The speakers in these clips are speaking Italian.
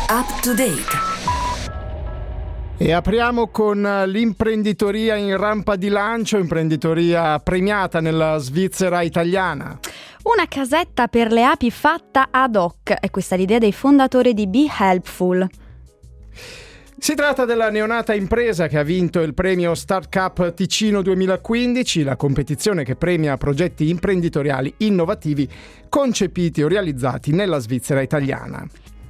Up to date. E apriamo con l'imprenditoria in rampa di lancio, imprenditoria premiata nella Svizzera italiana. Una casetta per le api fatta ad hoc, è questa l'idea dei fondatori di Be Helpful. Si tratta della neonata impresa che ha vinto il premio Startup Ticino 2015, la competizione che premia progetti imprenditoriali innovativi concepiti o realizzati nella Svizzera italiana.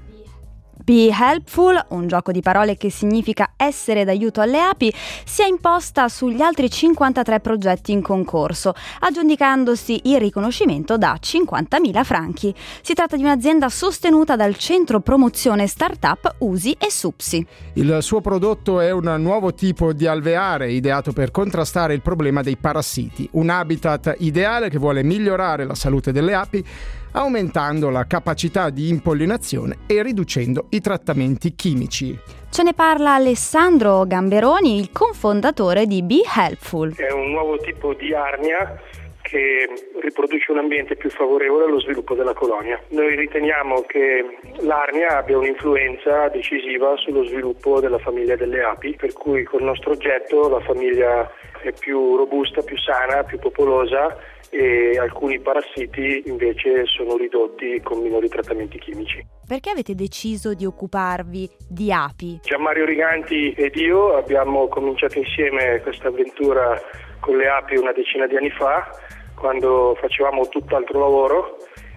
Be Helpful, un gioco di parole che significa essere d'aiuto alle api, si è imposta sugli altri 53 progetti in concorso, aggiudicandosi il riconoscimento da 50.000 franchi. Si tratta di un'azienda sostenuta dal Centro Promozione Startup USI e SUPSI. Il suo prodotto è un nuovo tipo di alveare ideato per contrastare il problema dei parassiti, un habitat ideale che vuole migliorare la salute delle api, aumentando la capacità di impollinazione e riducendo i trattamenti chimici. Ce ne parla Alessandro Gamberoni, il cofondatore di Be Helpful. È un nuovo tipo di arnia che riproduce un ambiente più favorevole allo sviluppo della colonia. Noi riteniamo che l'arnia abbia un'influenza decisiva sullo sviluppo della famiglia delle api, per cui col nostro oggetto la famiglia è più robusta, più sana, più popolosa e alcuni parassiti invece sono ridotti con minori trattamenti chimici. Perché avete deciso di occuparvi di api? Gianmario Riganti ed io abbiamo cominciato insieme questa avventura con le api una decina di anni fa, quando facevamo tutt'altro lavoro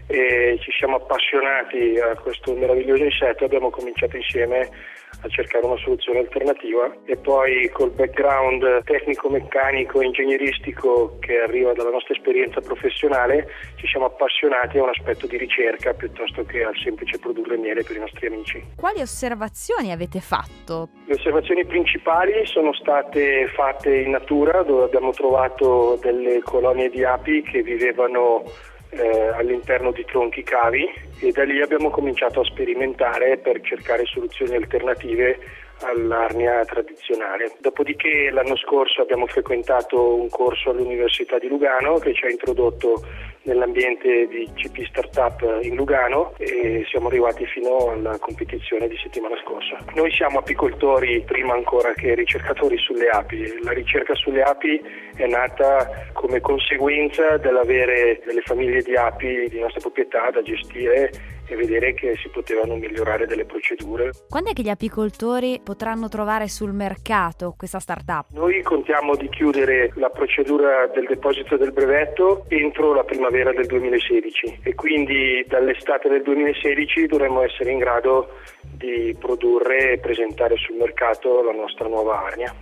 e ci siamo appassionati a questo meraviglioso insetto. Abbiamo cominciato insieme a cercare una soluzione alternativa e poi col background tecnico-meccanico e ingegneristico che arriva dalla nostra esperienza professionale ci siamo appassionati a un aspetto di ricerca piuttosto che al semplice produrre miele per i nostri amici. Quali osservazioni avete fatto? Le osservazioni principali sono state fatte in natura, dove abbiamo trovato delle colonie di api che vivevano all'interno di tronchi cavi e da lì abbiamo cominciato a sperimentare per cercare soluzioni alternative all'arnia tradizionale. Dopodiché l'anno scorso abbiamo frequentato un corso all'Università di Lugano che ci ha introdotto nell'ambiente di CP Startup in Lugano e siamo arrivati fino alla competizione di settimana scorsa. Noi siamo apicoltori prima ancora che ricercatori sulle api. La ricerca sulle api è nata come conseguenza dell'avere delle famiglie di api di nostra proprietà da gestire e vedere che si potevano migliorare delle procedure. Quando è che gli apicoltori potranno trovare sul mercato questa startup? Noi contiamo di chiudere la procedura del deposito del brevetto entro la primavera del 2016 e quindi dall'estate del 2016 dovremmo essere in grado di produrre e presentare sul mercato la nostra nuova arnia.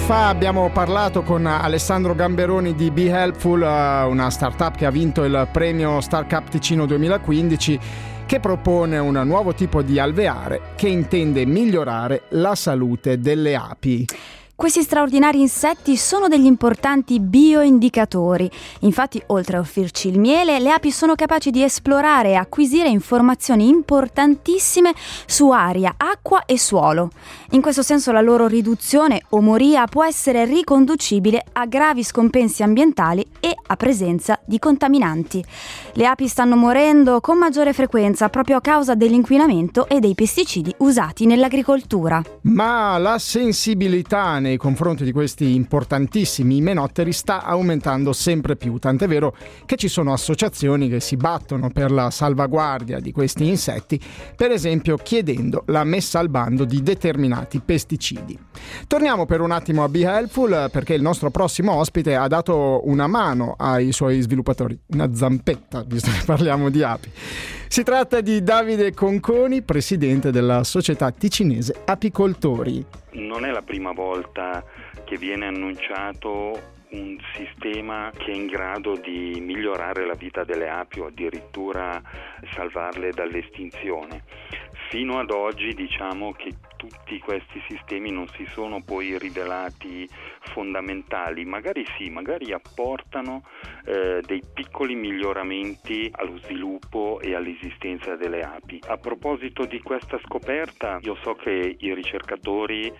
fa abbiamo parlato con Alessandro Gamberoni di Be Helpful, una startup che ha vinto il premio Startup Ticino 2015, che propone un nuovo tipo di alveare che intende migliorare la salute delle api. Questi straordinari insetti sono degli importanti bioindicatori. Infatti, oltre a offrirci il miele, le api sono capaci di esplorare e acquisire informazioni importantissime su aria, acqua e suolo. In questo senso la loro riduzione o moria può essere riconducibile a gravi scompensi ambientali e a presenza di contaminanti. Le api stanno morendo con maggiore frequenza proprio a causa dell'inquinamento e dei pesticidi usati nell'agricoltura. Ma la sensibilità nei confronti di questi importantissimi imenotteri sta aumentando sempre più, tant'è vero che ci sono associazioni che si battono per la salvaguardia di questi insetti, per esempio chiedendo la messa al bando di determinati pesticidi. Torniamo per un attimo a Be Helpful, perché il nostro prossimo ospite ha dato una mano ai suoi sviluppatori, una zampetta, visto che parliamo di api. Si tratta di Davide Conconi, presidente della società ticinese Apicoltori. Non è la prima volta che viene annunciato un sistema che è in grado di migliorare la vita delle api o addirittura salvarle dall'estinzione. Fino ad oggi diciamo che tutti questi sistemi non si sono poi rivelati fondamentali, magari apportano dei piccoli miglioramenti allo sviluppo e all'esistenza delle api. A proposito di questa scoperta, io so che i ricercatori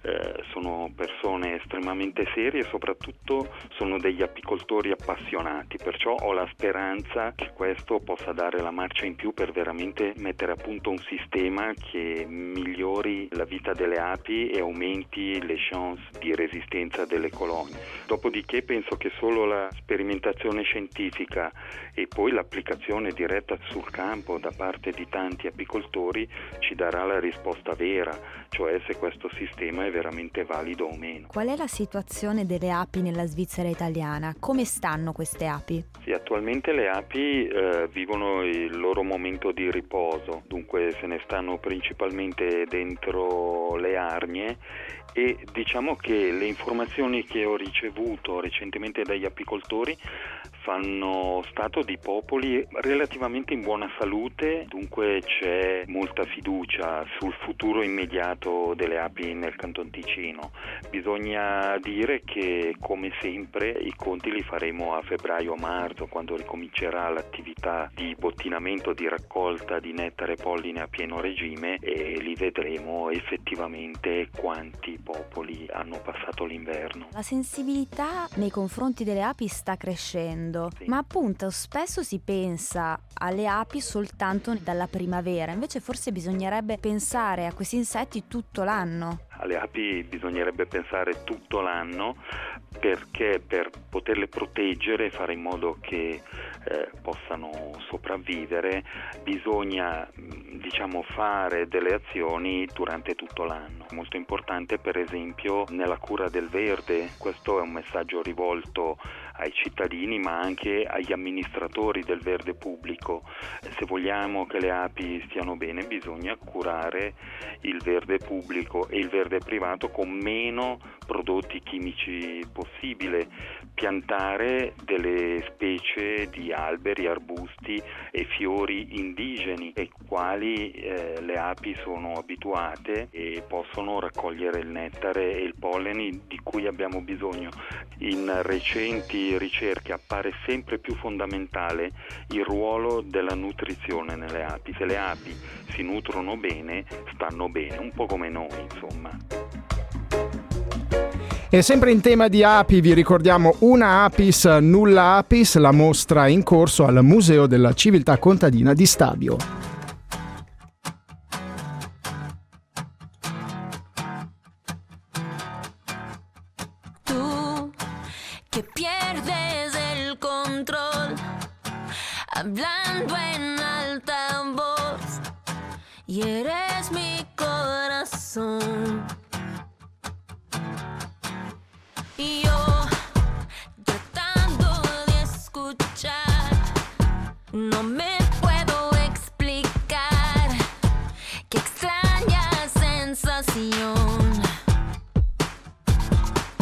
sono persone estremamente serie e soprattutto sono degli apicoltori appassionati, perciò ho la speranza che questo possa dare la marcia in più per veramente mettere a punto un sistema che migliori la vita delle api e aumenti le chance di resistenza delle colonie. Dopodiché penso che solo la sperimentazione scientifica e poi l'applicazione diretta sul campo da parte di tanti apicoltori ci darà la risposta vera, cioè se questo sistema è veramente valido o meno. Qual è la situazione delle api nella Svizzera italiana? Come stanno queste api? Sì, attualmente le api vivono il loro momento di riposo, dunque se ne stanno principalmente dentro le arnie, e diciamo che le informazioni che ho ricevuto recentemente dagli apicoltori fanno stato di popoli relativamente in buona salute, dunque c'è molta fiducia sul futuro immediato delle api nel Canton Ticino. Bisogna dire che come sempre i conti li faremo a febbraio-marzo, quando ricomincerà l'attività di bottinamento, di raccolta di nettare e polline a pieno regime, e li vedremo effettivamente quanti popoli hanno passato l'inverno. La sensibilità nei confronti delle api sta crescendo. Sì. Ma appunto spesso si pensa alle api soltanto dalla primavera, invece forse bisognerebbe pensare a questi insetti tutto l'anno. Alle api bisognerebbe pensare tutto l'anno, perché per poterle proteggere e fare in modo che possano sopravvivere bisogna fare delle azioni durante tutto l'anno. Molto importante per esempio nella cura del verde, questo è un messaggio rivolto ai cittadini ma anche agli amministratori del verde pubblico. Se vogliamo che le api stiano bene bisogna curare il verde pubblico e il verde privato con meno prodotti chimici possibile, piantare delle specie di alberi, arbusti e fiori indigeni ai quali le api sono abituate e possono raccogliere il nettare e il pollene di cui abbiamo bisogno. In recenti ricerche appare sempre più fondamentale il ruolo della nutrizione nelle api. Se le api si nutrono bene, stanno bene, un po' come noi, insomma. E sempre in tema di api vi ricordiamo Una Apis Nulla Apis, la mostra in corso al Museo della Civiltà Contadina di Stabio. Tú que pierdes el control, hablando en alta voz, y eres mi corazón. Y yo, tratando de escuchar, no me puedo explicar qué extraña sensación.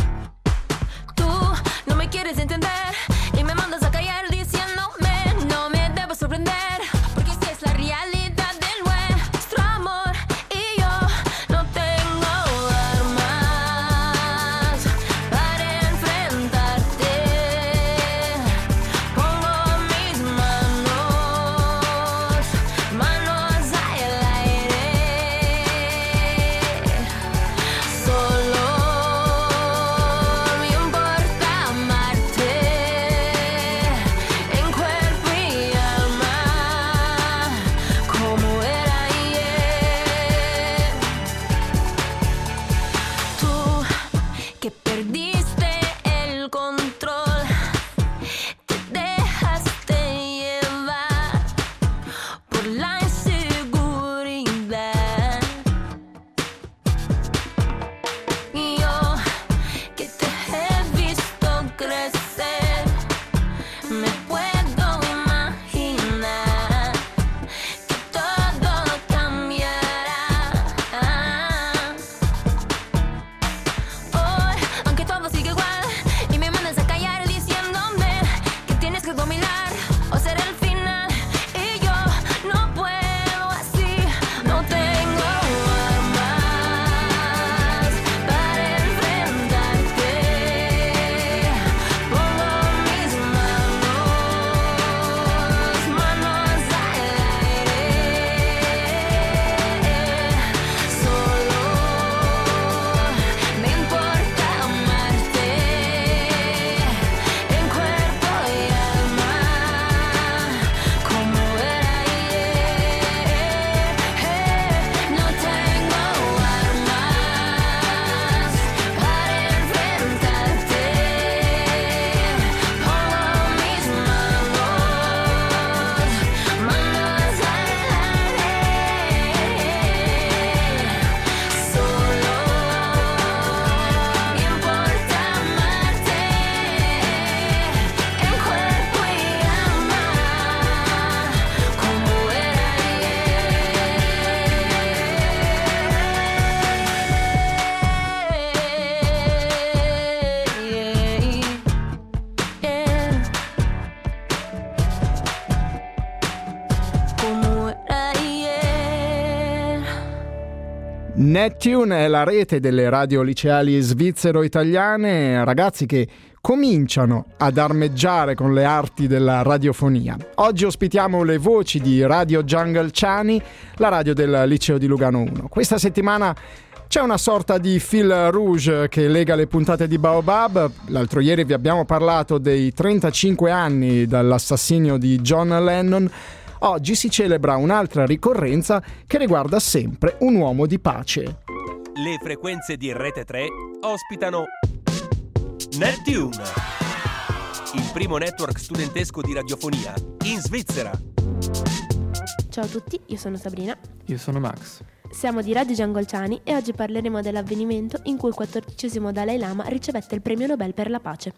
terminar o ser el final y yo no puedo así, no tengo armas para enfrentarte. Pongo mis manos al aire, solo me importa amarte en cuerpo y alma, como era ayer. No tengo armas para enfrentarte. Pongo mis manos al aire, solo me importa amarte en cuerpo y alma, como era ayer, como era ayer. Neptune è la rete delle radio liceali svizzero-italiane, ragazzi che cominciano ad armeggiare con le arti della radiofonia. Oggi ospitiamo le voci di Radio Jungle Ciani, la radio del liceo di Lugano 1. Questa settimana c'è una sorta di fil rouge che lega le puntate di Baobab. L'altro ieri vi abbiamo parlato dei 35 anni dall'assassinio di John Lennon. Oggi si celebra un'altra ricorrenza che riguarda sempre un uomo di pace. Le frequenze di Rete 3 ospitano Neptune, il primo network studentesco di radiofonia in Svizzera. Ciao a tutti, io sono Sabrina. Io sono Max. Siamo di Radio Jungle Ciani e oggi parleremo dell'avvenimento in cui il 14° Dalai Lama ricevette il premio Nobel per la pace.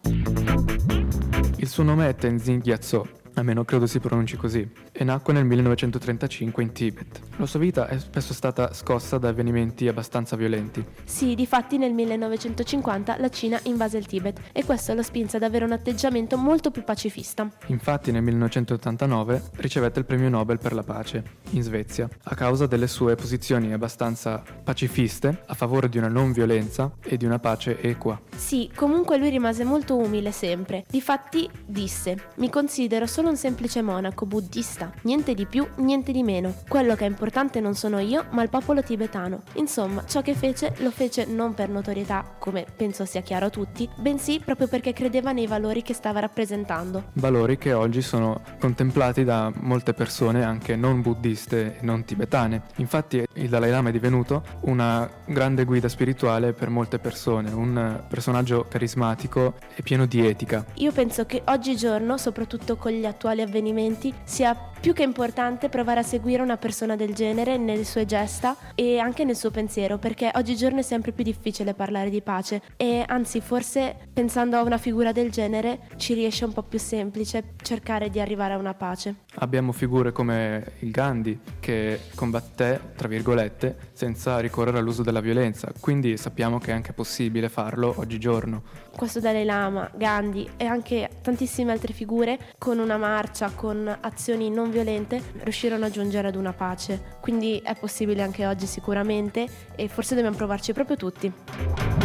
Il suo nome è Tenzin Gyatso, almeno credo si pronunci così, e nacque nel 1935 in Tibet. La sua vita è spesso stata scossa da avvenimenti abbastanza violenti. Sì, difatti nel 1950 la Cina invase il Tibet e questo lo spinse ad avere un atteggiamento molto più pacifista. Infatti nel 1989 ricevette il premio Nobel per la pace in Svezia, a causa delle sue posizioni abbastanza pacifiste a favore di una non violenza e di una pace equa. Sì, comunque lui rimase molto umile sempre. Difatti disse: mi considero solo un semplice monaco buddista, niente di più, niente di meno. Quello che è importante non sono io, ma il popolo tibetano. Insomma, ciò che fece lo fece non per notorietà, come penso sia chiaro a tutti, bensì proprio perché credeva nei valori che stava rappresentando. Valori che oggi sono contemplati da molte persone anche non buddiste e non tibetane. Infatti il Dalai Lama è divenuto una grande guida spirituale per molte persone, un personaggio carismatico e pieno di etica. Io penso che oggigiorno, soprattutto con gli attuali avvenimenti, sia più che importante provare a seguire una persona del genere nelle sue gesta e anche nel suo pensiero, perché oggigiorno è sempre più difficile parlare di pace e anzi forse pensando a una figura del genere ci riesce un po' più semplice cercare di arrivare a una pace. Abbiamo figure come il Gandhi che combatté, tra virgolette, senza ricorrere all'uso della violenza, quindi sappiamo che è anche possibile farlo oggigiorno. Questo Dalai Lama, Gandhi e anche tantissime altre figure con una marcia, con azioni non violente riuscirono a giungere ad una pace, quindi è possibile anche oggi sicuramente e forse dobbiamo provarci proprio tutti.